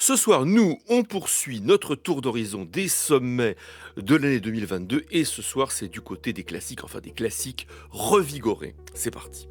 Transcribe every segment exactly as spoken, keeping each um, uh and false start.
ce soir, nous, on poursuit notre tour d'horizon des sommets de l'année deux mille vingt-deux et ce soir, c'est du côté des classiques, enfin des classiques revigorés. C'est parti.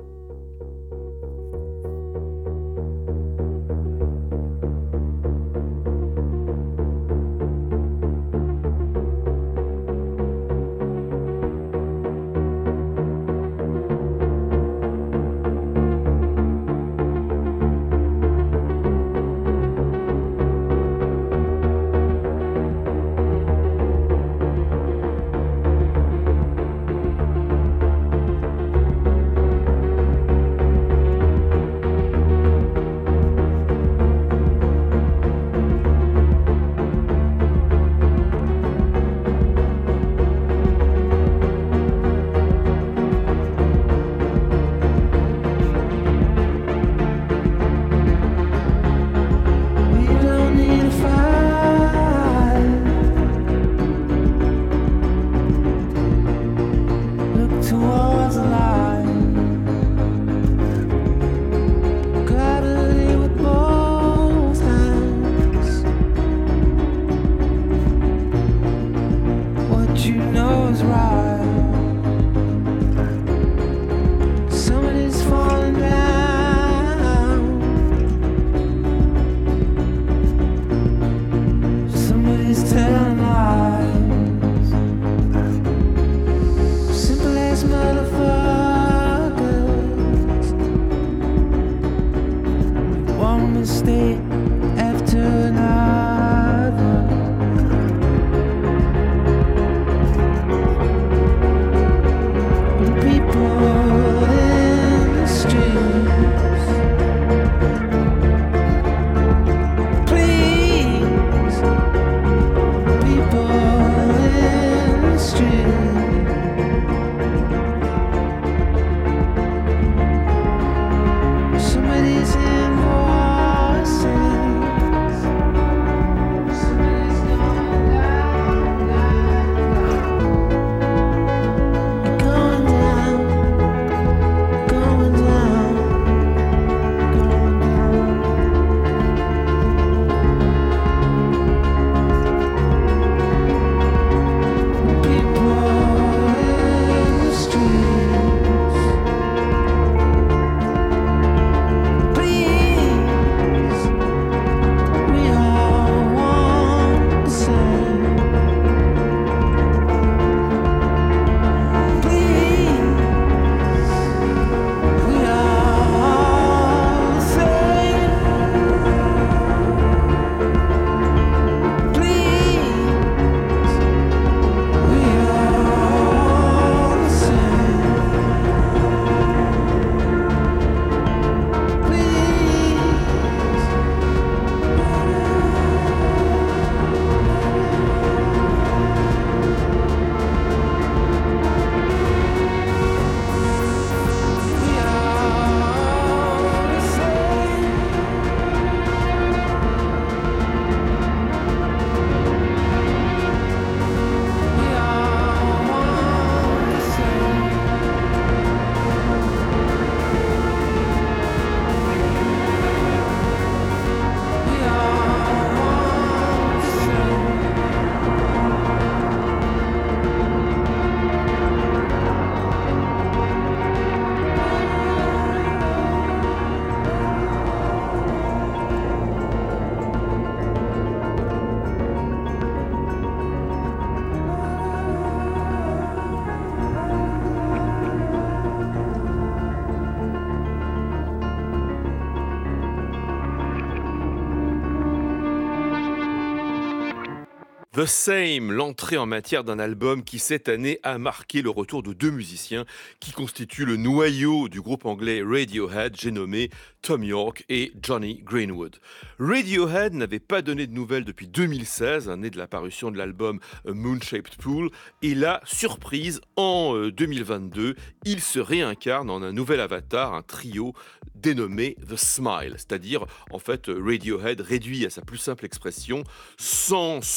The Same, l'entrée en matière d'un album qui cette année a marqué le retour de deux musiciens qui constituent le noyau du groupe anglais Radiohead, j'ai nommé Thom Yorke et Jonny Greenwood. Radiohead n'avait pas donné de nouvelles depuis deux mille seize, année de la parution de l'album A Moon-Shaped Pool, et là, surprise, en deux mille vingt-deux, ils se réincarnent en un nouvel avatar, un trio dénommé The Smile, c'est-à-dire en fait Radiohead réduit à sa plus simple expression, sans son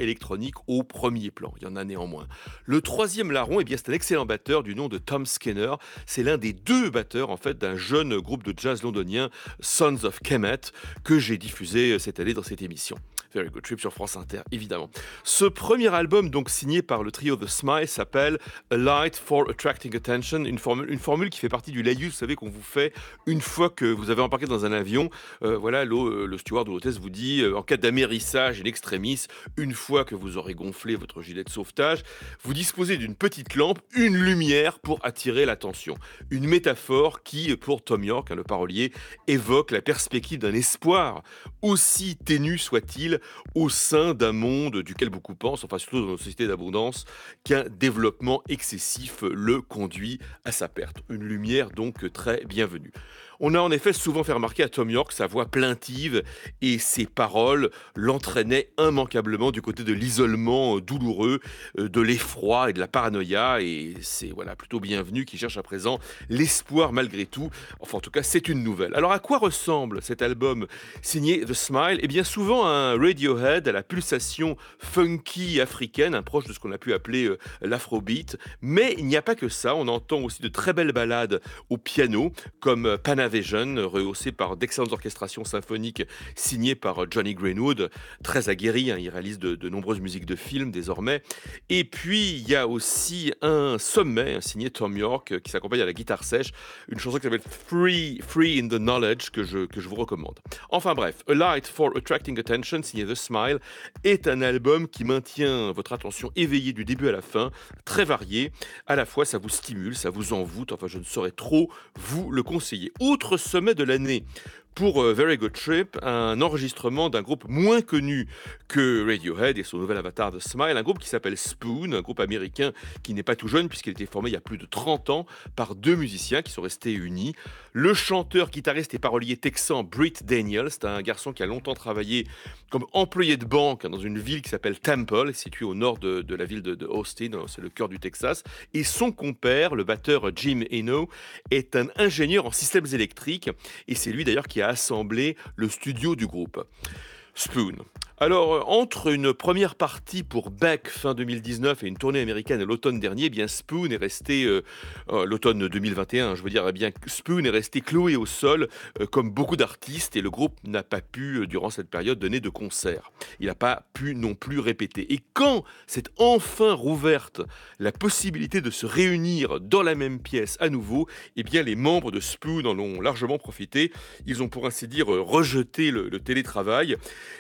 électronique au premier plan. Il y en a néanmoins. Le troisième larron, eh bien, c'est un excellent batteur du nom de Tom Skinner. C'est l'un des deux batteurs en fait d'un jeune groupe de jazz londonien, Sons of Kemet, que j'ai diffusé cette année dans cette émission. Very Good Trip sur France Inter, évidemment. Ce premier album, donc signé par le trio The Smile, s'appelle A Light for Attracting Attention, une formule, une formule qui fait partie du laïus, vous savez, qu'on vous fait une fois que vous avez embarqué dans un avion. Euh, voilà, le, le steward ou l'hôtesse vous dit, euh, en cas d'amérissage in extremis, une fois que vous aurez gonflé votre gilet de sauvetage, vous disposez d'une petite lampe, une lumière pour attirer l'attention. Une métaphore qui, pour Thom Yorke, hein, le parolier, évoque la perspective d'un espoir, aussi ténu soit-il, au sein d'un monde duquel beaucoup pensent, enfin surtout dans une société d'abondance, qu'un développement excessif le conduit à sa perte. Une lumière donc très bienvenue. On a en effet souvent fait remarquer à Thom Yorke sa voix plaintive et ses paroles l'entraînaient immanquablement du côté de l'isolement douloureux, de l'effroi et de la paranoïa, et c'est voilà, plutôt bienvenu qu'il cherche à présent l'espoir malgré tout. Enfin en tout cas c'est une nouvelle. Alors à quoi ressemble cet album signé The Smile ? Eh bien souvent un Radiohead à la pulsation funky africaine, un proche de ce qu'on a pu appeler euh, l'afrobeat, mais il n'y a pas que ça, on entend aussi de très belles ballades au piano comme Panavision, rehaussé par d'excellentes orchestrations symphoniques signées par Johnny Greenwood, très aguerri, hein, il réalise de, de nombreuses musiques de films désormais. Et puis il y a aussi un sommet hein, signé Thom Yorke qui s'accompagne à la guitare sèche, une chanson qui s'appelle Free, Free in the Knowledge que je, que je vous recommande. Enfin bref, A Light for Attracting Attention signé The Smile est un album qui maintient votre attention éveillée du début à la fin, très varié. À la fois ça vous stimule, ça vous envoûte, enfin je ne saurais trop vous le conseiller. Autre sommet de l'année pour euh, Very Good Trip, un enregistrement d'un groupe moins connu que Radiohead et son nouvel avatar The Smile, un groupe qui s'appelle Spoon, un groupe américain qui n'est pas tout jeune puisqu'il a été formé il y a plus de trente ans par deux musiciens qui sont restés unis. Le chanteur, guitariste et parolier texan Britt Daniels, c'est un garçon qui a longtemps travaillé comme employé de banque dans une ville qui s'appelle Temple, située au nord de, de la ville de, de Austin, c'est le cœur du Texas. Et son compère, le batteur Jim Eno, est un ingénieur en systèmes électriques et c'est lui d'ailleurs qui a assemblé le studio du groupe. Spoon. Alors, entre une première partie pour Beck fin deux mille dix-neuf et une tournée américaine l'automne dernier, eh bien Spoon est resté, euh, euh, l'automne deux mille vingt et un, je veux dire, eh bien Spoon est resté cloué au sol euh, comme beaucoup d'artistes et le groupe n'a pas pu, euh, durant cette période, donner de concert. Il n'a pas pu non plus répéter. Et quand s'est enfin rouverte la possibilité de se réunir dans la même pièce à nouveau, eh bien les membres de Spoon en ont largement profité. Ils ont pour ainsi dire rejeté le, le télétravail.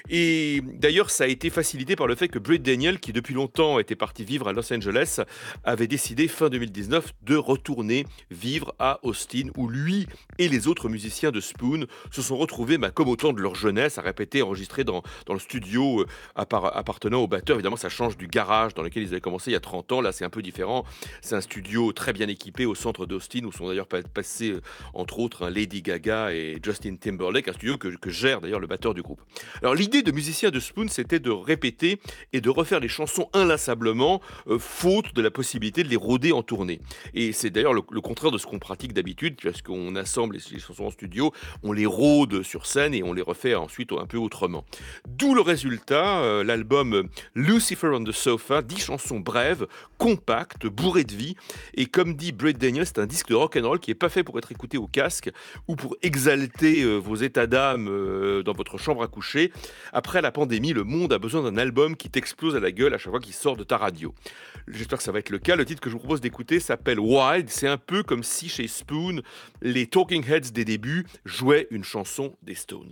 Et d'ailleurs, ça a été facilité par le fait que Britt Daniels, qui depuis longtemps était parti vivre à Los Angeles, avait décidé fin deux mille dix-neuf de retourner vivre à Austin, où lui et les autres musiciens de Spoon se sont retrouvés, bah, comme au temps de leur jeunesse, à répéter, enregistrer dans, dans le studio euh, appar- appartenant au batteur. Évidemment, ça change du garage dans lequel ils avaient commencé il y a trente ans. Là, c'est un peu différent. C'est un studio très bien équipé au centre d'Austin, où sont d'ailleurs passés, euh, entre autres, hein, Lady Gaga et Justin Timberlake, un studio que, que gère d'ailleurs le batteur du groupe. Alors, l'idée de musiciens de Spoon, c'était de répéter et de refaire les chansons inlassablement, euh, faute de la possibilité de les rôder en tournée. Et c'est d'ailleurs le, le contraire de ce qu'on pratique d'habitude, parce qu'on assemble les, les chansons en studio, on les rôde sur scène et on les refait ensuite un peu autrement. D'où le résultat, euh, l'album Lucifer on the Sofa, dix chansons brèves, compactes, bourrées de vie. Et comme dit Britt Daniels, c'est un disque de rock'n'roll qui n'est pas fait pour être écouté au casque ou pour exalter euh, vos états d'âme euh, dans votre chambre à coucher. Après la pandémie, le monde a besoin d'un album qui t'explose à la gueule à chaque fois qu'il sort de ta radio. J'espère que ça va être le cas. Le titre que je vous propose d'écouter s'appelle Wild. C'est un peu comme si chez Spoon, les Talking Heads des débuts jouaient une chanson des Stones.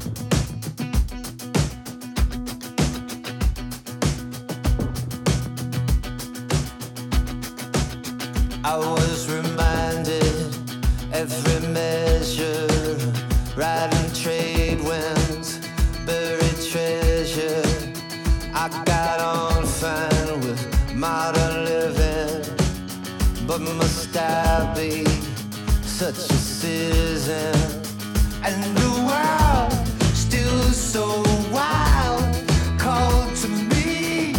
I was reminded every measure, riding trade winds, buried treasure. I got on fine with modern living, but must I be such a citizen? And the world still so wild, called to me.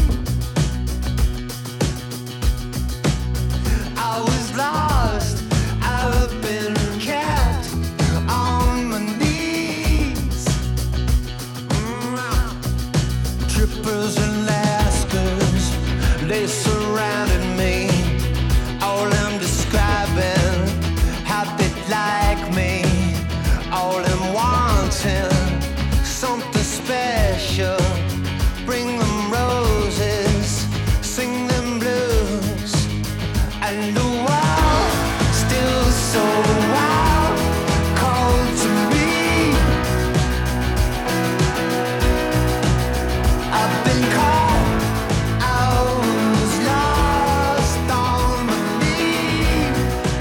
I was lost, I've been kept on my knees. Mm. Trippers and ladders, future. Bring them roses, sing them blues, and the world still so wild, cold to me. I've been caught, I was lost on my knees.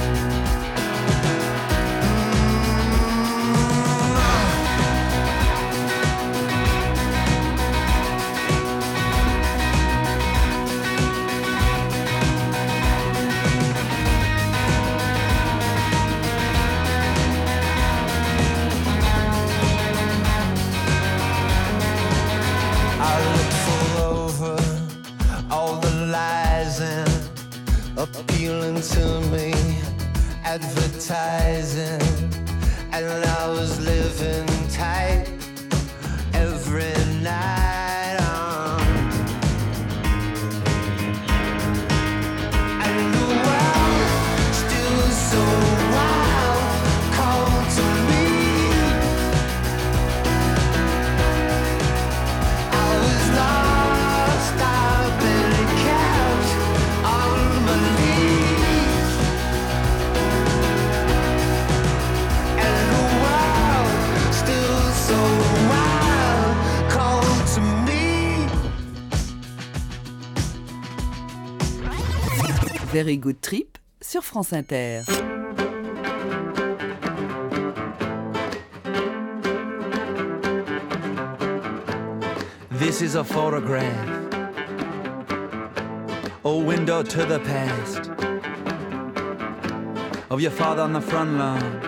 I looked full over all the lies and appealing to me, advertising, and I was living tight every night. um. And the world still so wild, cold to me. I was lost, I've been kept on my knees. And the world still so wild, cold to me. Very Good Trip sur France Inter. This is a photograph, a window to the past, of your father on the front lawn,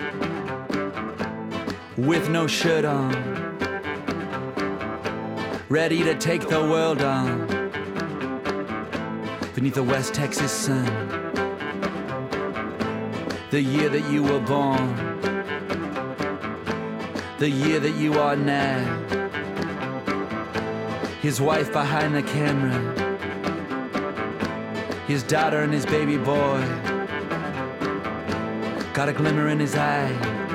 with no shirt on, ready to take the world on, beneath the West Texas sun, the year that you were born, the year that you are now. His wife behind the camera, his daughter and his baby boy, got a glimmer in his eye.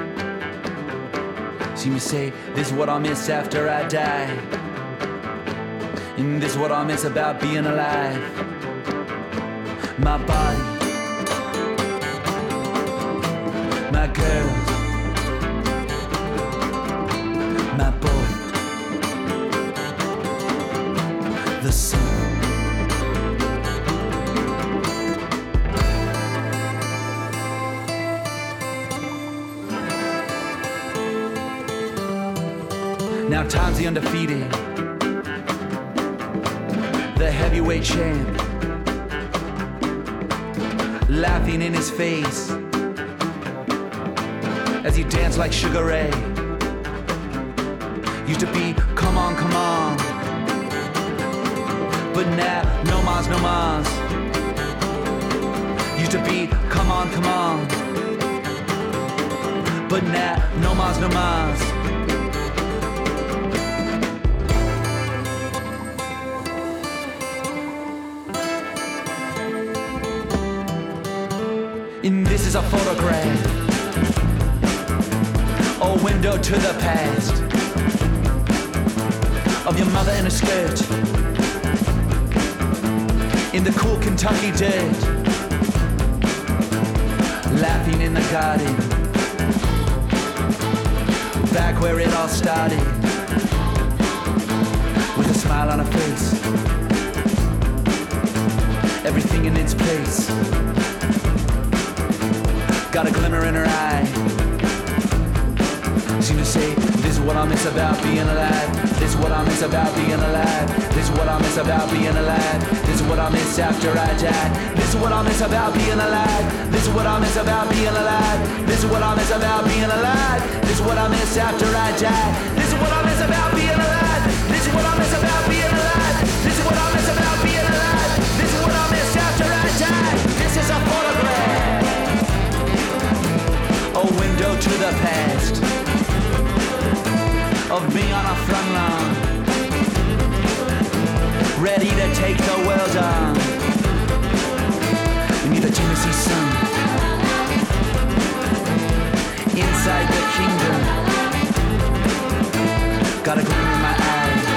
See me say, this is what I'll miss after I die, and this is what I'll miss about being alive. My body, my girls, my boy, the sun. Now Tom's the undefeated, the heavyweight champ, laughing in his face as he danced like Sugar Ray. Used to be, come on, come on, but now, no mas, no mas. Used to be, come on, come on, but now, no mas, no mas. And this is a photograph, a window to the past, of your mother in a skirt, in the cool Kentucky dirt, laughing in the garden, back where it all started, with a smile on her face, everything in its place, got a glimmer in her eye. Seem to say, this is what I miss about being alive. This is what I miss about being alive. This is what I miss about being alive. This is what I miss after I die. This is what I miss about being alive. This is what I miss about being alive. This is what I miss about being alive. This is what I miss after I die. This is what I miss about being alive. This is what I miss about being alive. This is what I miss about being alive. This is what I miss after I die. This is a photograph, a window to the past, of me on a front lawn, ready to take the world on, beneath the Tennessee sun, inside the kingdom, got a glimmer in my eye.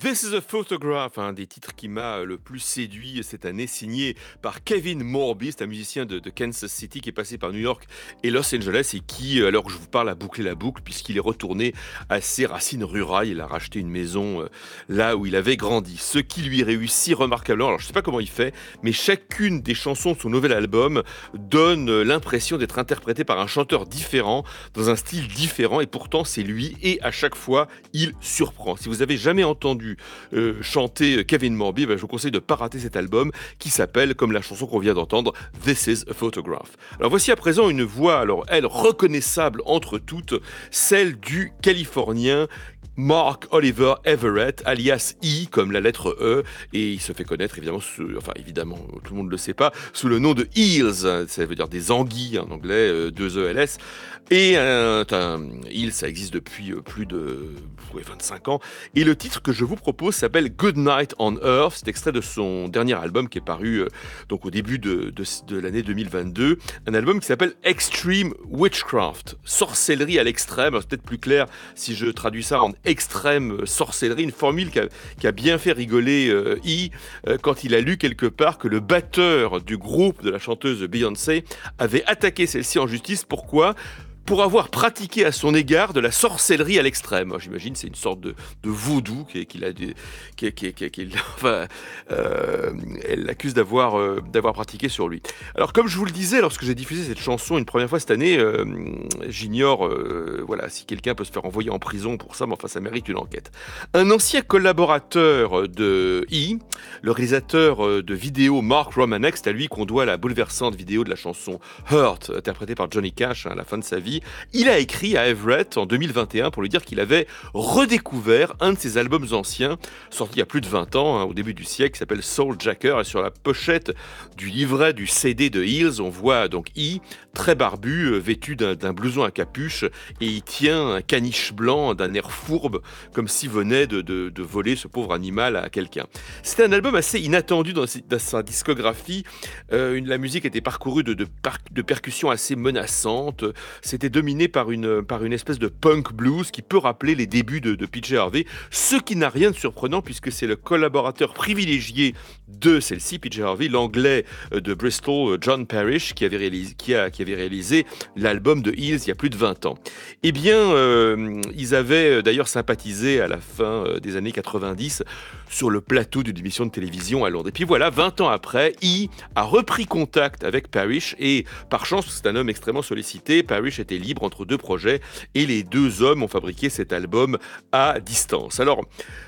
This is a Photograph, un des titres qui m'a le plus séduit cette année, signé par Kevin Morby, c'est un musicien de, de Kansas City qui est passé par New York et Los Angeles et qui, alors que je vous parle, a bouclé la boucle puisqu'il est retourné à ses racines rurales. Il a racheté une maison euh, là où il avait grandi. Ce qui lui réussit remarquablement, alors je ne sais pas comment il fait, mais chacune des chansons de son nouvel album donne l'impression d'être interprétée par un chanteur différent, dans un style différent, et pourtant c'est lui, et à chaque fois, il surprend. Si vous avez jamais entendu euh, chanter Kevin Morby, ben, je vous conseille de ne pas rater cet album qui s'appelle, comme la chanson qu'on vient d'entendre, This is a Photograph. Alors voici à présent une voix, alors elle, reconnaissable entre toutes, celle du Californien Mark Oliver Everett, alias E, comme la lettre E, et il se fait connaître évidemment, sous, enfin évidemment, tout le monde ne le sait pas, sous le nom de Eels, ça veut dire des anguilles en anglais, euh, deux E L S, et un, un Eels, ça existe depuis euh, plus de ouais, vingt-cinq ans, et le titre que je vous propose s'appelle Good Night on Earth, c'est extrait de son dernier album qui est paru euh, donc au début de, de, de l'année deux mille vingt-deux, un album qui s'appelle Extreme Witchcraft, sorcellerie à l'extrême. Alors, c'est peut-être plus clair si je traduis ça en extrême sorcellerie, une formule qui a, qui a bien fait rigoler euh, I euh, quand il a lu quelque part que le batteur du groupe de la chanteuse Beyoncé avait attaqué celle-ci en justice. Pourquoi ? Pour avoir pratiqué à son égard de la sorcellerie à l'extrême. Alors, j'imagine c'est une sorte de, de vaudou qu'il qui a, qui, qui, qui, qui, enfin, euh, elle l'accuse d'avoir, euh, d'avoir pratiqué sur lui. Alors comme je vous le disais, lorsque j'ai diffusé cette chanson une première fois cette année, euh, j'ignore euh, voilà, si quelqu'un peut se faire envoyer en prison pour ça, mais enfin ça mérite une enquête. Un ancien collaborateur de E, le réalisateur de vidéos Mark Romanek, c'est à lui qu'on doit la bouleversante vidéo de la chanson Hurt, interprétée par Johnny Cash hein, à la fin de sa vie. Il a écrit à Everett en deux mille vingt et un pour lui dire qu'il avait redécouvert un de ses albums anciens, sorti il y a plus de vingt ans, hein, au début du siècle, qui s'appelle Soul Jacker. Et sur la pochette du livret du C D de Eels, on voit donc E, très barbu, euh, vêtu d'un, d'un blouson à capuche, et il tient un caniche blanc d'un air fourbe, comme s'il venait de, de, de voler ce pauvre animal à quelqu'un. C'était un album assez inattendu dans, dans sa discographie. Euh, une, la musique était parcourue de, de, par, de percussions assez menaçantes. C'était dominé par une, par une espèce de punk blues qui peut rappeler les débuts de, de P J Harvey, ce qui n'a rien de surprenant puisque c'est le collaborateur privilégié de celle-ci, P J Harvey, l'anglais de Bristol, John Parrish, qui avait réalisé, qui a, qui avait réalisé l'album de Eels il y a plus de vingt ans. Eh bien, euh, ils avaient d'ailleurs sympathisé à la fin des années quatre-vingt-dix sur le plateau d'une émission de télévision à Londres. Et puis voilà, vingt ans après, E a repris contact avec Parrish et par chance, c'est un homme extrêmement sollicité, Parrish était libre entre deux projets et les deux hommes ont fabriqué cet album à distance. Alors,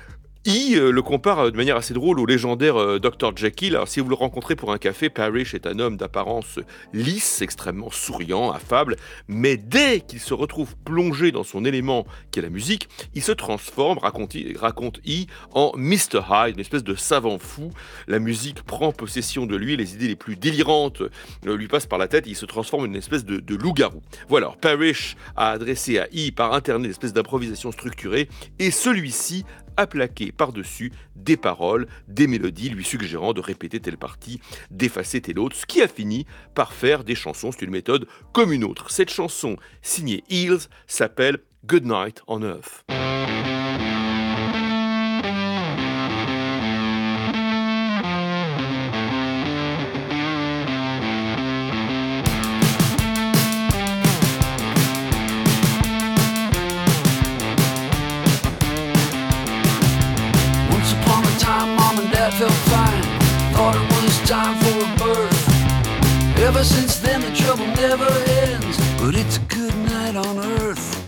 I euh, le compare de manière assez drôle au légendaire euh, docteur Jekyll. Alors, si vous le rencontrez pour un café, Parrish est un homme d'apparence lisse, extrêmement souriant, affable, mais dès qu'il se retrouve plongé dans son élément qui est la musique, il se transforme, raconte, raconte I, en mister Hyde, une espèce de savant fou. La musique prend possession de lui, les idées les plus délirantes euh, lui passent par la tête, et il se transforme en une espèce de, de loup-garou. Voilà, alors, Parrish a adressé à I par internet une espèce d'improvisation structurée, et celui-ci a plaqué par-dessus des paroles, des mélodies lui suggérant de répéter telle partie, d'effacer telle autre, ce qui a fini par faire des chansons. C'est une méthode comme une autre. Cette chanson signée Eels s'appelle Good Night on Earth. Felt fine, thought it was time for a birth. Ever since then the trouble never ends, but it's a good night on earth.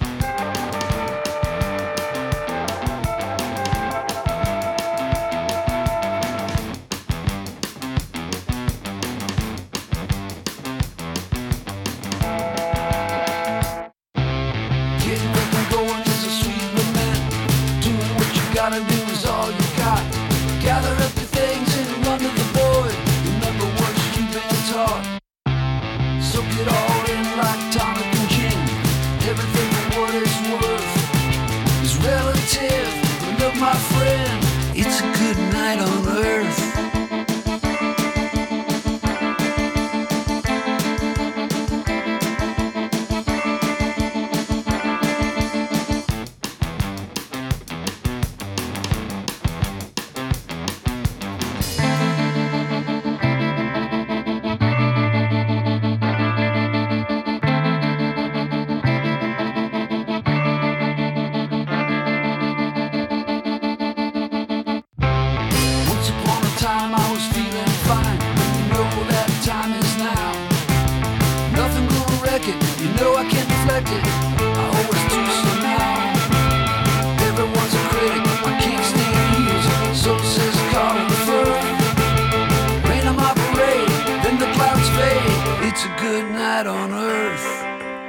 Getting up and going is a sweet lament. Doing what you gotta do is all you got. Gather up your things and run to the void. Remember what you've been taught. Soak it all in like tonic and gin. Everything for what it's worth is relative. But look, my friend, it's a good night on earth. night on earth.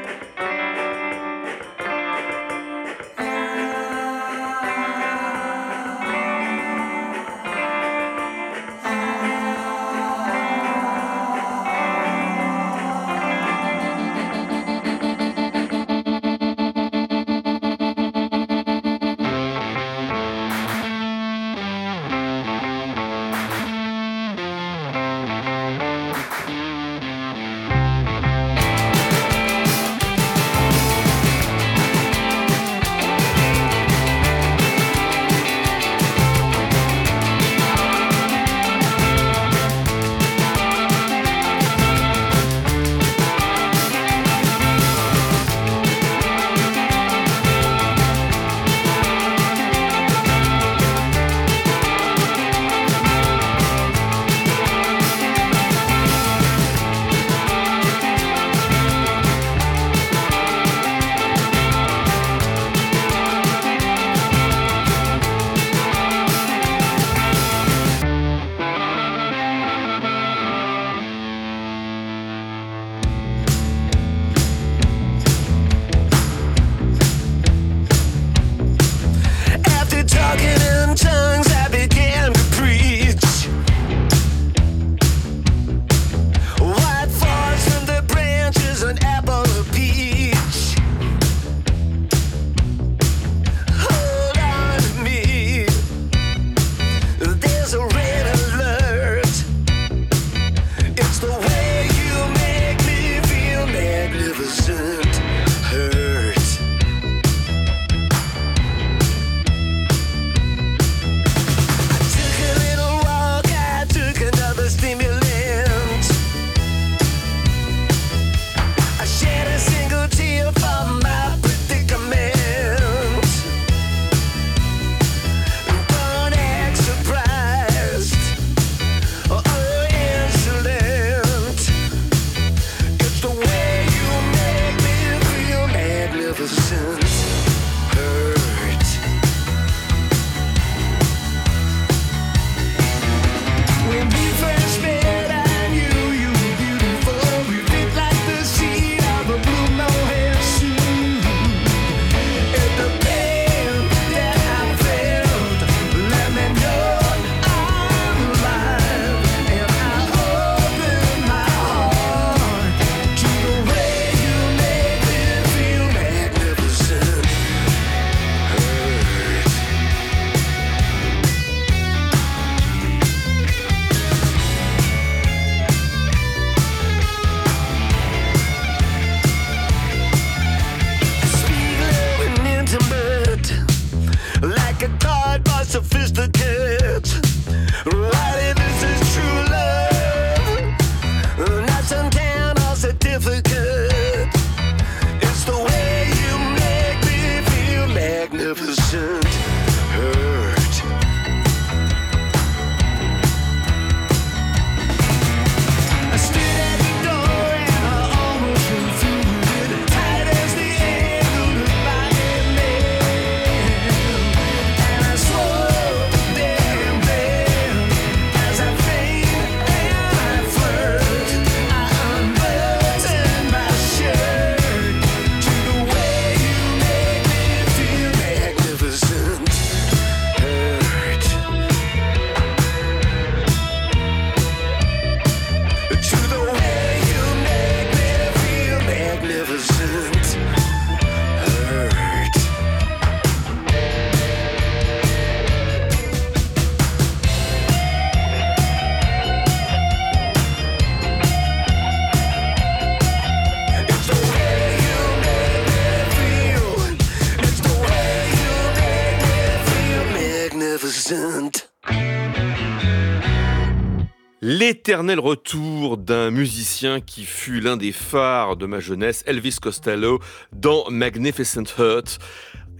L'éternel retour d'un musicien qui fut l'un des phares de ma jeunesse, Elvis Costello, dans Magnificent Hurt.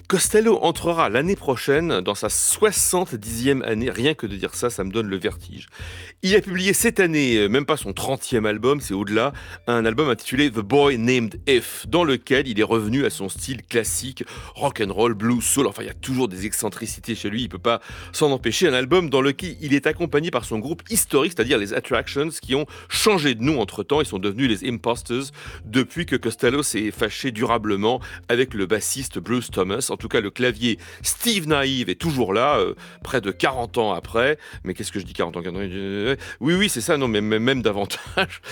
Costello entrera l'année prochaine dans sa soixante-dixième année. Rien que de dire ça, ça me donne le vertige. Il a publié cette année, même pas son trentième album, c'est au-delà, un album intitulé The Boy Named If, dans lequel il est revenu à son style classique, rock'n'roll, blues, soul. Enfin, il y a toujours des excentricités chez lui, il peut pas s'en empêcher. Un album dans lequel il est accompagné par son groupe historique, c'est-à-dire les Attractions, qui ont changé de nom entre-temps. Ils sont devenus les Imposters depuis que Costello s'est fâché durablement avec le bassiste Bruce Thomas. En tout cas, le clavier Steve Naive est toujours là, euh, près de quarante ans après. Mais qu'est-ce que je dis, quarante ans? Oui, oui, c'est ça, non, mais même davantage.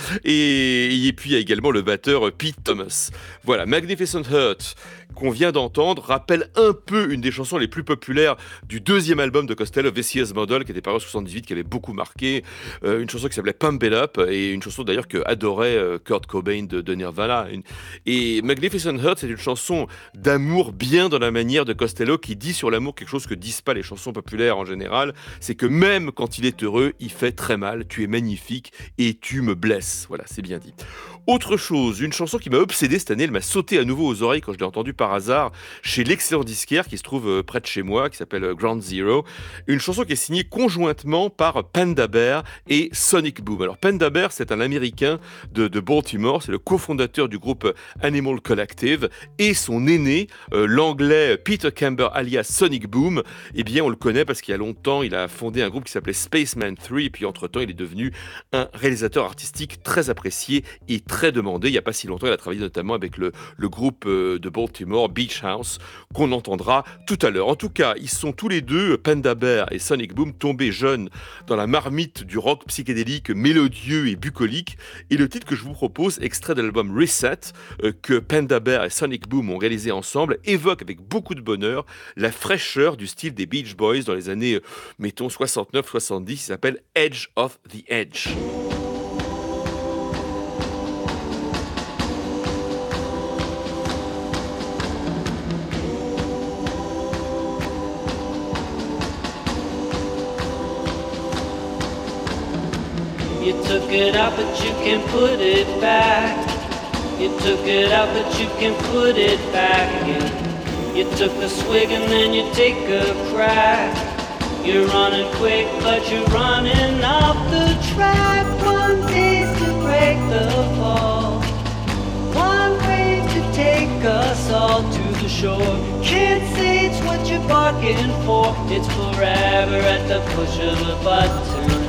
Et, et puis, il y a également le batteur Pete Thomas. Voilà, Magnificent Hurt, qu'on vient d'entendre, rappelle un peu une des chansons les plus populaires du deuxième album de Costello, Vicious Model, qui était paru en soixante-dix-huit, qui avait beaucoup marqué. Euh, une chanson qui s'appelait Pump It Up, et une chanson d'ailleurs que adorait euh, Kurt Cobain de, de Nirvana. Une... Et Magnificent Hurt, c'est une chanson d'amour bien dans la manière de Costello, qui dit sur l'amour quelque chose que disent pas les chansons populaires en général, c'est que même quand il est heureux, il fait très mal. Tu es magnifique et tu me blesses. Voilà, c'est bien dit. Autre chose, une chanson qui m'a obsédé cette année, elle m'a sauté à nouveau aux oreilles quand je l'ai entendue par hasard chez l'excellent disquaire qui se trouve près de chez moi, qui s'appelle Ground Zero. Une chanson qui est signée conjointement par Panda Bear et Sonic Boom. Alors Panda Bear, c'est un Américain de, de Baltimore, c'est le cofondateur du groupe Animal Collective, et son aîné, euh, l'anglais Peter Camber alias Sonic Boom, eh bien on le connaît parce qu'il y a longtemps, il a fondé un groupe qui s'appelait Spaceman trois, et puis entre-temps, il est devenu un réalisateur artistique très apprécié et très demandé. Il n'y a pas si longtemps, il a travaillé notamment avec le, le groupe de Baltimore, Beach House, qu'on entendra tout à l'heure. En tout cas, ils sont tous les deux, Panda Bear et Sonic Boom, tombés jeunes dans la marmite du rock psychédélique, mélodieux et bucolique. Et le titre que je vous propose, extrait de l'album Reset, euh, que Panda Bear et Sonic Boom ont réalisé ensemble, évoque avec beaucoup de bonheur la fraîcheur du style des Beach Boys dans les années, euh, mettons, soixante-neuf soixante-dix. Il s'appelle Edge of the Edge. You took it out, but you can put it back. You took it out, but you can put it back again. You took a swig and then you take a crack. You're running quick, but you're running off the track. One taste to break the fall. One wave to take us all to the shore. Can't say it's what you're barking for. It's forever at the push of a button.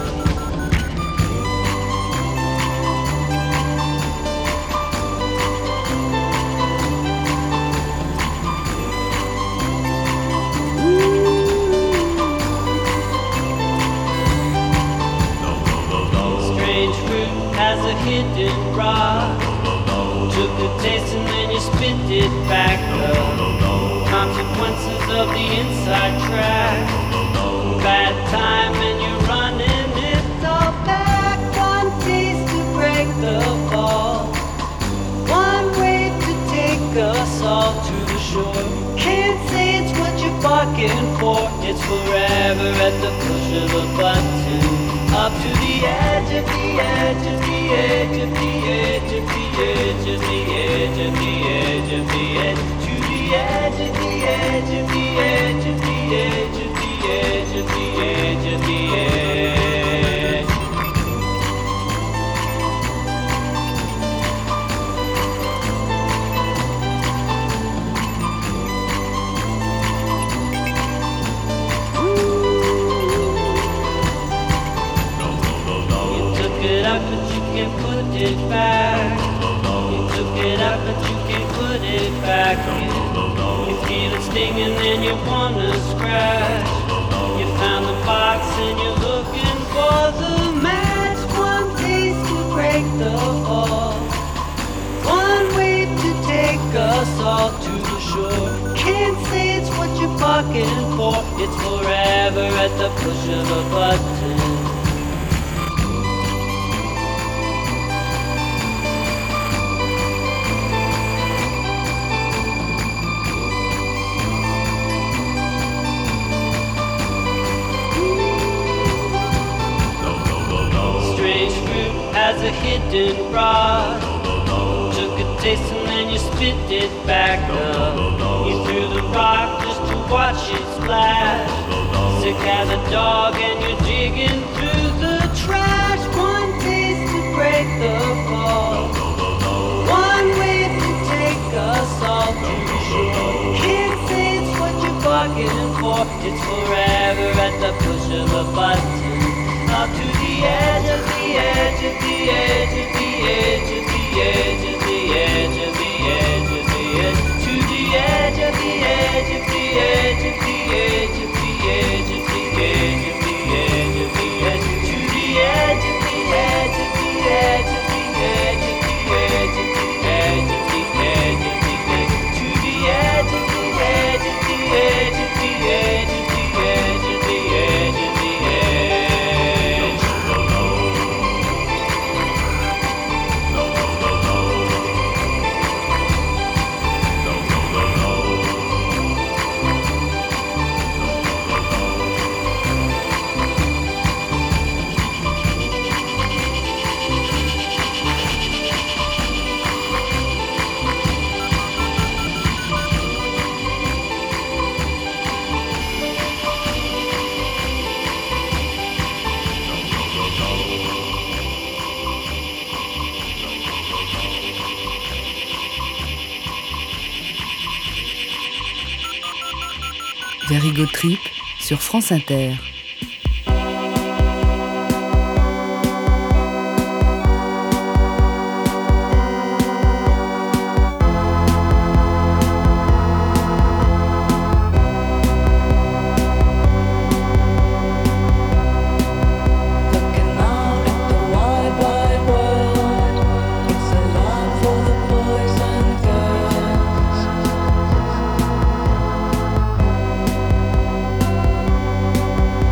Has a hidden rock. Took a taste and then you spit it back up. Consequences of the inside track. Bad time and you're running it all back. One taste to break the fall. One wave to take us all to the shore. Can't say it's what you're barking for. It's forever at the push of a button. Up to the edge of the edge of the edge of the edge of the edge of the edge of the edge of the edge to the edge of the edge of the edge of the edge of the edge of the edge of the edge. But you can put it back. You took it out, but you can put it back in. You feel it stinging and you wanna scratch. You found the box and you're looking for the match. One taste to break the fall. One wave to take us all to the shore. Can't say it's what you're barking for. It's forever at the push of a button. Has a hidden rod. Took a taste and then you spit it back up. You threw the rock watch it splash. Sick as a dog and you're digging through the trash. One taste to break the fall. One wave to take us all to shore. Can't say it's what you're bargaining for. It's forever at the push of a button. Up to the edge of the edge of the edge of the edge of the edge of the edge of the edge of the edge to the edge of the edge of the edge of the edge of the edge of the edge of the edge of the edge to the edge of the edge of the edge of the edge of the edge of the edge of the edge of the edge to the edge of the edge of the edge of the edge of the edge of the edge of the edge. Very Good Trip sur France Inter. Thank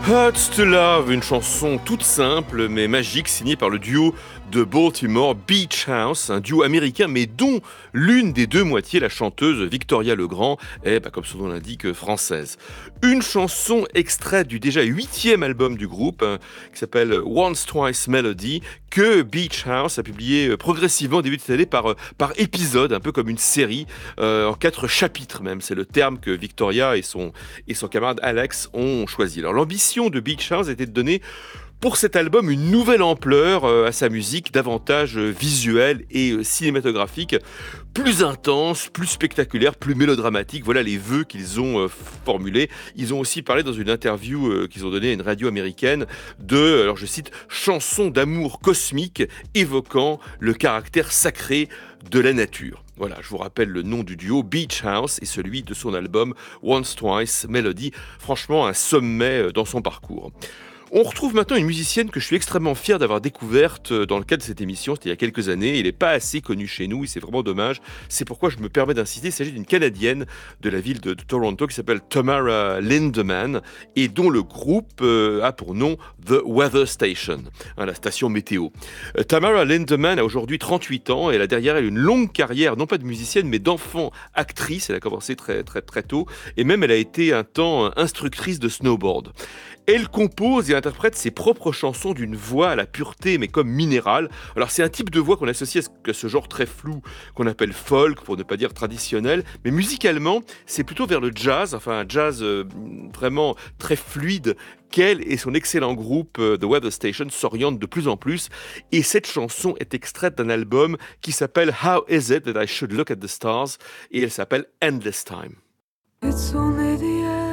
Hurts to Love, une chanson toute simple mais magique signée par le duo de Baltimore Beach House, un duo américain mais dont l'une des deux moitiés, la chanteuse Victoria Legrand, est, bah, comme son nom l'indique, française. Une chanson extraite du déjà huitième album du groupe, hein, qui s'appelle Once Twice Melody, que Beach House a publié progressivement au début de cette année par, par épisode, un peu comme une série, euh, en quatre chapitres même. C'est le terme que Victoria et son, et son camarade Alex ont choisi. Alors l'ambition de Beach House était de donner pour cet album une nouvelle ampleur euh, à sa musique, davantage euh, visuelle et euh, cinématographique, plus intense, plus spectaculaire, plus mélodramatique. Voilà les vœux qu'ils ont euh, formulés. Ils ont aussi parlé dans une interview euh, qu'ils ont donnée à une radio américaine de, alors je cite, chansons d'amour cosmique évoquant le caractère sacré de la nature. Voilà, je vous rappelle le nom du duo, Beach House, et celui de son album Once Twice Melody. Franchement, un sommet dans son parcours. On retrouve maintenant une musicienne que je suis extrêmement fier d'avoir découverte dans le cadre de cette émission, c'était il y a quelques années. Elle n'est pas assez connue chez nous et c'est vraiment dommage. C'est pourquoi je me permets d'insister. Il s'agit d'une Canadienne de la ville de, de Toronto qui s'appelle Tamara Lindemann et dont le groupe euh, a pour nom The Weather Station, hein, la station météo. Euh, Tamara Lindemann a aujourd'hui trente-huit ans et elle a derrière elle une longue carrière, non pas de musicienne mais d'enfant actrice. Elle a commencé très, très, très tôt et même elle a été un temps instructrice de snowboard. Elle compose et interprète ses propres chansons d'une voix à la pureté mais comme minérale. Alors c'est un type de voix qu'on associe à ce genre très flou qu'on appelle folk pour ne pas dire traditionnel, mais musicalement c'est plutôt vers le jazz, enfin un jazz euh, vraiment très fluide qu'elle et son excellent groupe euh, The Weather Station s'orientent de plus en plus. Et cette chanson est extraite d'un album qui s'appelle How Is It That I Should Look at the Stars et elle s'appelle Endless Time. It's only the end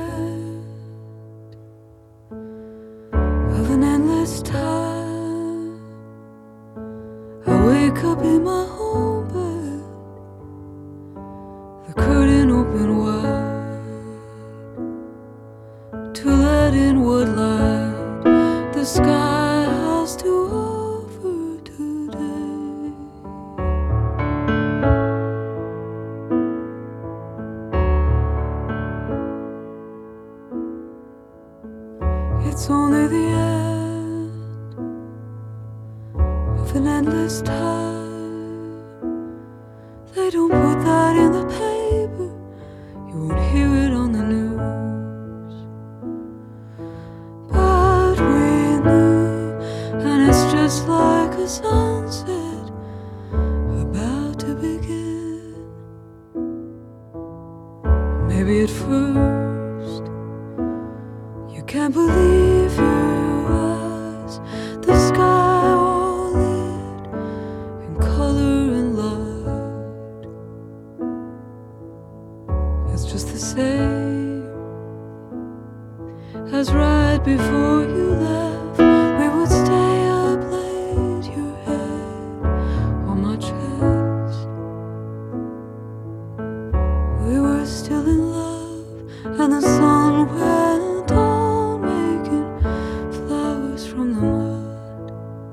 of an endless time. I wake up in my home bed, the curtain open wide to let in what light the sky has to offer today. It's only the end of an endless time. They don't put that in the paper, you won't hear it on the news. But we knew, and it's just like a sunset about to begin. Maybe at first you can't believe your eyes, the sky all lit in color and light. It's just the same as right before you left. We would stay up late, your head on my chest. We were still in love and the sun went on, making flowers from the mud.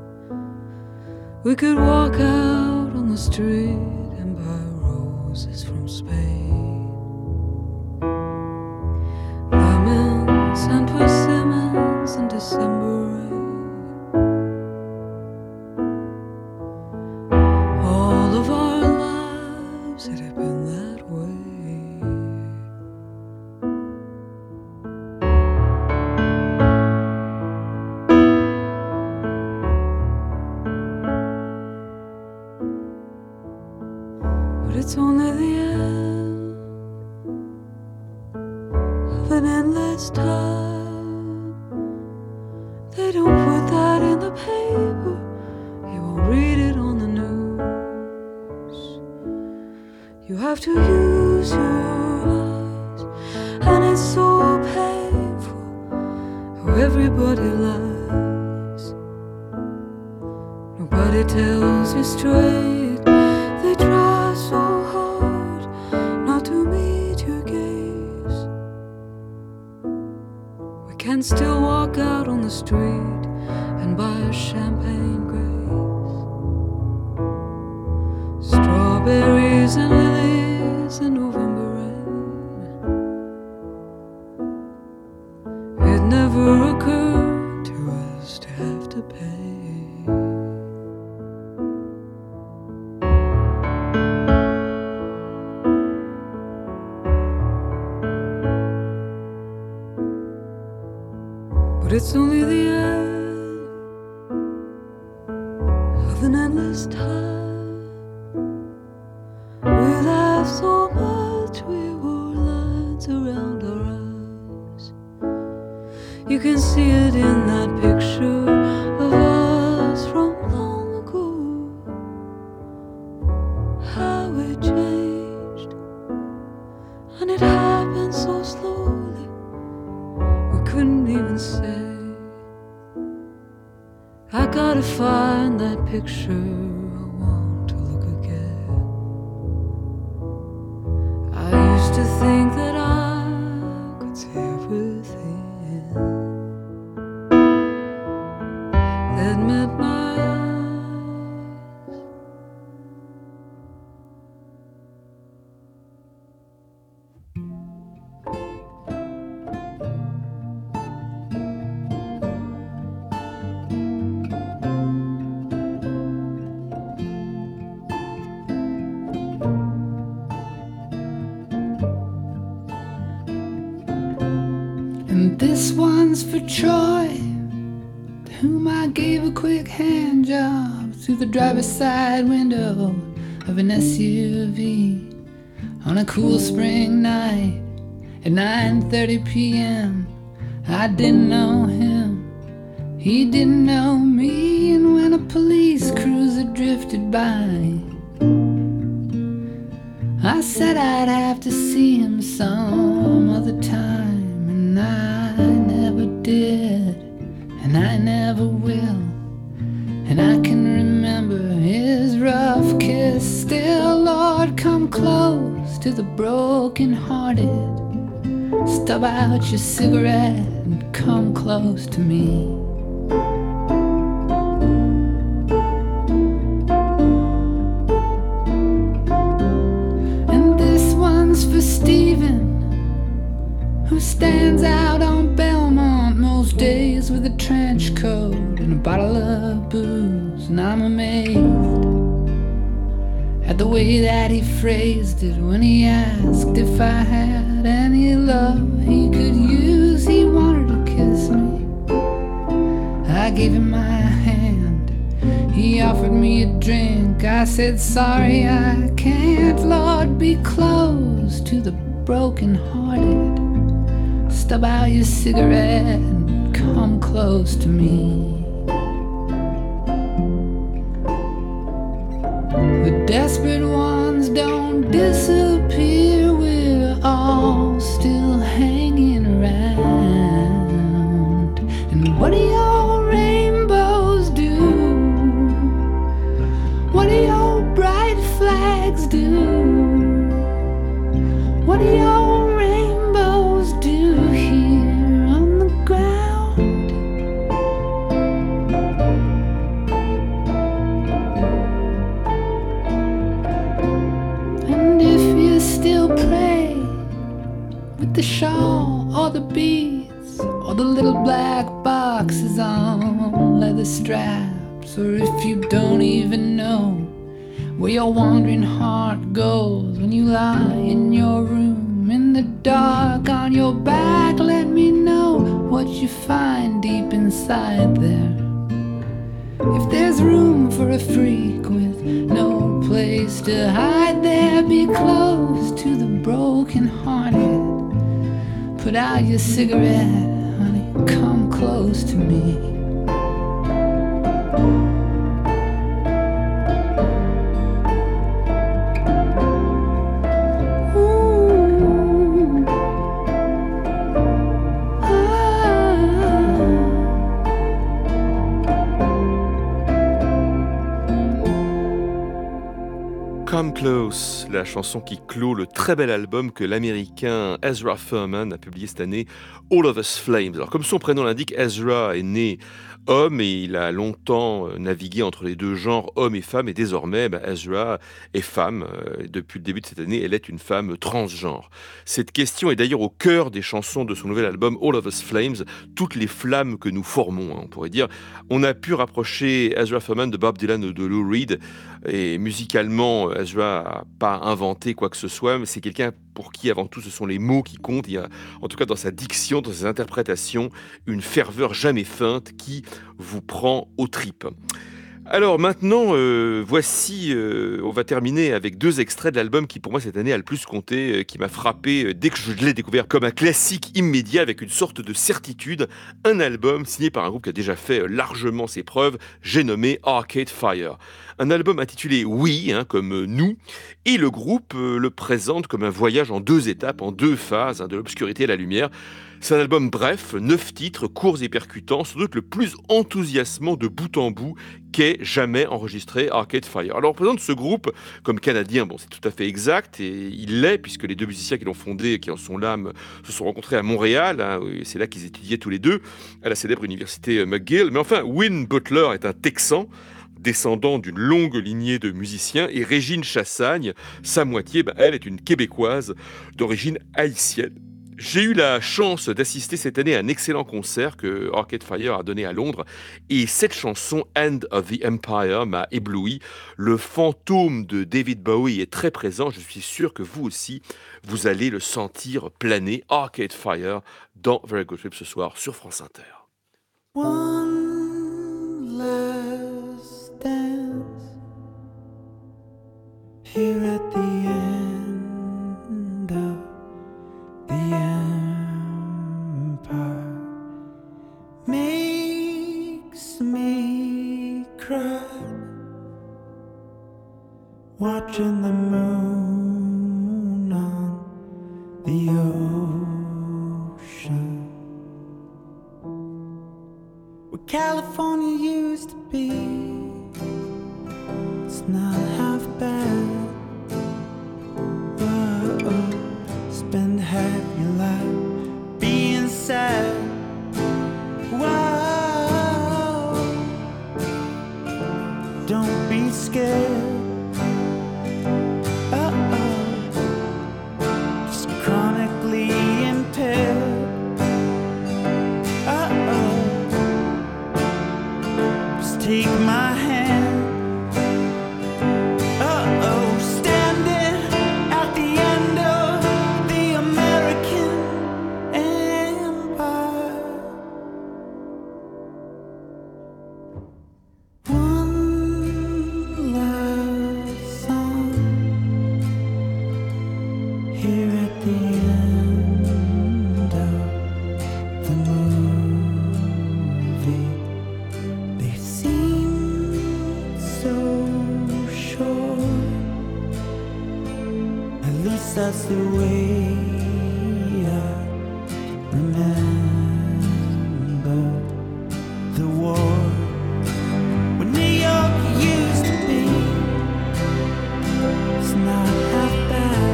We could walk out on the street and buy roses from Spain, lemons and persimmons in December rain. All of our lives it had been that way. But it's only the end of an endless time. They don't put that in the paper, you won't read it on the news. You have to use your eyes, and it's so painful how everybody lies. Nobody tells you straight, they try so hard not to meet your gaze. We can still walk out on the street and buy a champagne grace, strawberries and lilies in November rain. It never occurred it's only the end of an endless time. We laughed so much we wore lines around our eyes. You can see it in that picture of us from long ago. How we changed, and it happened so slowly we couldn't even say. I gotta find that picture, I want to look again. I used to think that I could see everything that met my eyes. And this one's for Troy, to whom I gave a quick hand job through the driver's side window of an S U V on a cool spring night at nine thirty p.m. I didn't know him, he didn't know me, and when a police cruiser drifted by, I said I'd have to see him some other time, and I never did, and I never will. And I can remember his rough kiss still. Lord, come close to the broken-hearted. Stub out your cigarette and come close to me. And this one's for Stephen, who stands out on Belmont most days with a trench coat and a bottle of booze. And I'm amazed at the way that he phrased it when he asked if I had any love he could use. He wanted to kiss me, I gave him my hand. He offered me a drink, I said sorry I can't. Lord, be close to the broken-hearted. Stub out your cigarette and come close to me. The desperate ones don't disappear, we're all still hanging around. And what do your rainbows do? What do your bright flags do? What do your rainbows do here on the ground? And if you still pray with the shawl or the beads or the little black boxes on leather straps, or if you don't even know where your wandering heart goes when you lie in your room in the dark on your back, let me know what you find deep inside there. If there's room for a freak with no place to hide there, be close to the broken-hearted. Put out your cigarette, honey, come close to me. Come Close, la chanson qui clôt le très bel album que l'américain Ezra Furman a publié cette année, All of Us Flames. Alors comme son prénom l'indique, Ezra est né homme et il a longtemps navigué entre les deux genres, homme et femme, et désormais bah, Ezra est femme. Depuis le début de cette année, elle est une femme transgenre. Cette question est d'ailleurs au cœur des chansons de son nouvel album All of Us Flames, toutes les flammes que nous formons, hein, on pourrait dire. On a pu rapprocher Ezra Furman de Bob Dylan ou de Lou Reed. Et musicalement, Ashba n'a pas inventé quoi que ce soit, mais c'est quelqu'un pour qui, avant tout, ce sont les mots qui comptent. Il y a, en tout cas dans sa diction, dans ses interprétations, une ferveur jamais feinte qui vous prend aux tripes. Alors maintenant, euh, voici, euh, on va terminer avec deux extraits de l'album qui pour moi cette année a le plus compté, euh, qui m'a frappé euh, dès que je l'ai découvert comme un classique immédiat avec une sorte de certitude. Un album signé par un groupe qui a déjà fait euh, largement ses preuves, j'ai nommé Arcade Fire. Un album intitulé Oui, hein, comme euh, nous, et le groupe euh, le présente comme un voyage en deux étapes, en deux phases, hein, de l'obscurité à la lumière. C'est un album bref, neuf titres, courts et percutants, sans doute le plus enthousiasmant de bout en bout qu'ait jamais enregistré Arcade Fire. Alors on présente ce groupe comme canadien, bon c'est tout à fait exact, et il l'est, puisque les deux musiciens qui l'ont fondé, qui en sont l'âme, se sont rencontrés à Montréal, hein, c'est là qu'ils étudiaient tous les deux, à la célèbre université McGill. Mais enfin, Win Butler est un Texan, descendant d'une longue lignée de musiciens, et Régine Chassagne, sa moitié, ben, elle est une Québécoise d'origine haïtienne. J'ai eu la chance d'assister cette année à un excellent concert que Arcade Fire a donné à Londres, et cette chanson End of the Empire m'a ébloui. Le fantôme de David Bowie est très présent, je suis sûr que vous aussi, vous allez le sentir planer. Arcade Fire dans Very Good Trip ce soir sur France Inter. One last dance here at the end of the empire makes me cry, watching the moon on the ocean, where California used to be. It's not half bad. Whoa. Spend half your life being sad. Whoa. Don't be scared. Uh-oh. Just chronically impaired. Uh-oh. Just take my hand. Uh-oh. Standing at the end of the American Empire. One last song here at the end of the movie. They seem so short. At least that's the way I remember the war. When New York used to be, it's not half bad.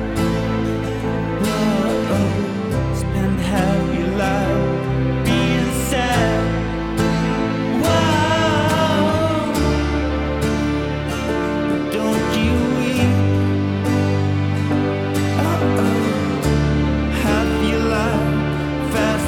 Whoa, spend half your life being sad. Whoa, don't you weep. Uh-oh, half your life fast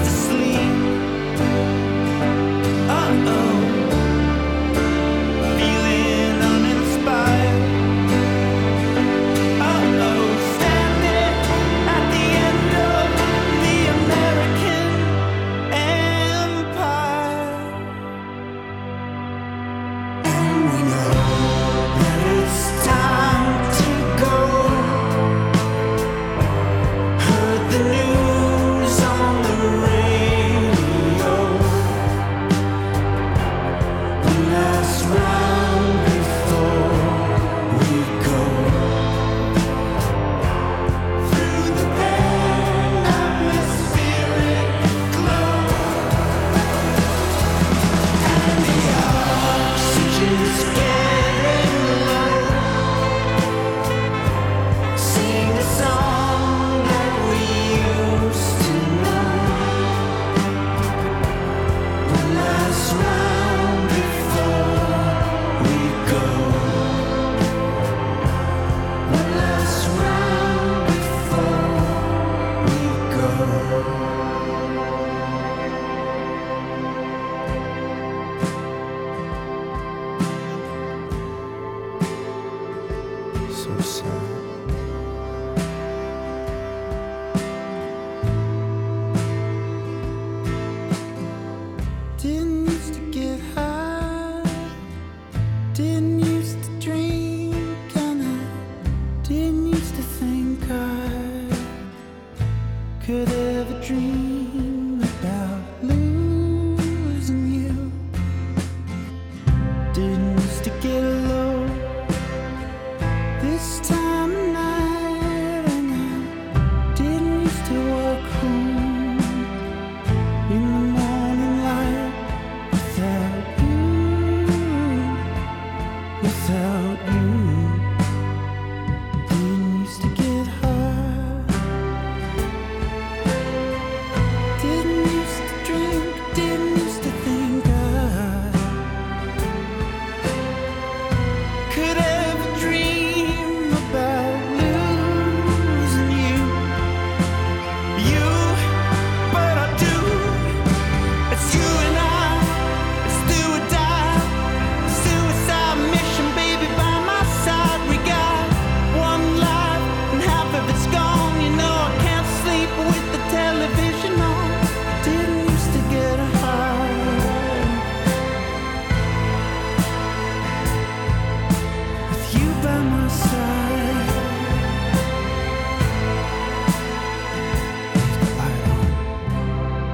so sad. Didn't used to get high, didn't used to drink, and I didn't used to think I could ever dream about losing you. Didn't used to get low this time of night, and I didn't used to walk home in the morning light without you, without you. Didn't used to get high, didn't used to drink, didn't used to think I could ever dream about losing you, you, but I do. It's you and I, it's do or die, suicide mission, baby, by my side. We got one life and half of it's gone. You know I can't sleep with the television on. Didn't used to get high with you by my side. Leave the light on.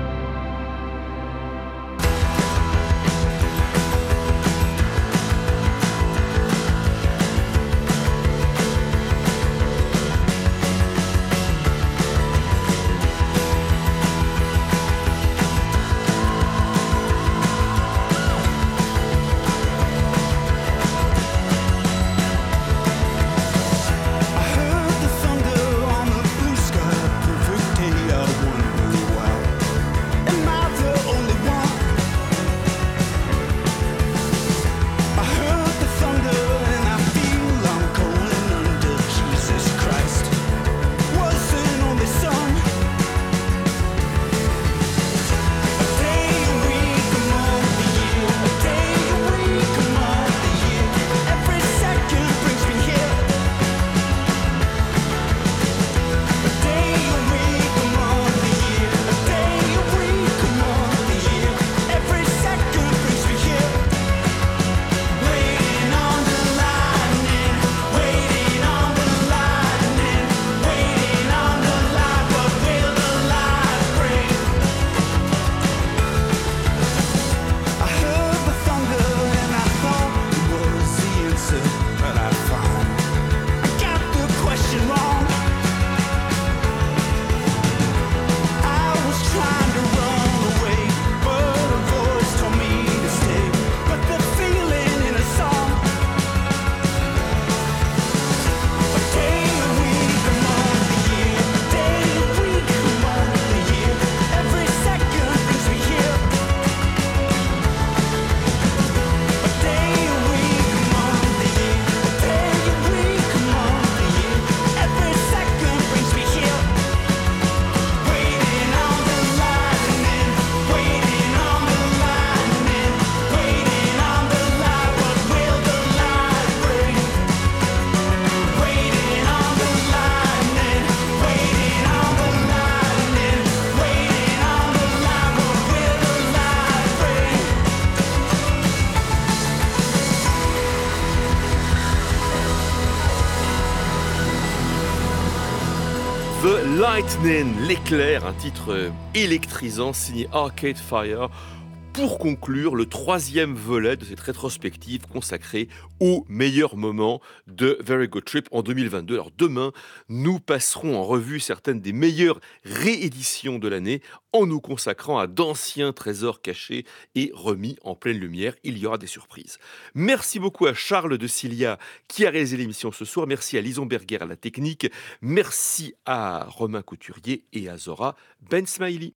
I heard the thunder on the blue sky, perfect day out of one while. Am I the only one? I heard the thunder and I feel I'm going under. Jesus Christ was an only son. A day a week, a month, a year. A day a week, a month, a year. Every second brings me here. A day a week, a month, a year. A day a week, a month, a year. Every second brings me here. Waiting on the lightning, waiting on the lightning, waiting on the light. What will the light bring? I heard the thunder and I thought it was the answer, but I found I got the question wrong. I was trying to run away, but a voice told me to stay. But the feeling in a song. A day a week, a month, a year. A day a week, a month, a year. Every second brings me here. A day a week, a month, a year. A day a week, a month, a year. Every second brings me here. Waiting on the lightning, waiting on the lightning, waiting on the light. What will the light bring? Waiting on the lightning, waiting on the lightning, waiting on the light. What will the light bring? The Lightning, l'éclair, un titre euh, électrisant signé Arcade Fire. Pour conclure, le troisième volet de cette rétrospective consacrée aux meilleurs moments de Very Good Trip en deux mille vingt-deux. Alors demain, nous passerons en revue certaines des meilleures rééditions de l'année en nous consacrant à d'anciens trésors cachés et remis en pleine lumière. Il y aura des surprises. Merci beaucoup à Charles de Cilia qui a réalisé l'émission ce soir. Merci à Lison Berger à la technique. Merci à Romain Couturier et à Zora Ben Smaili.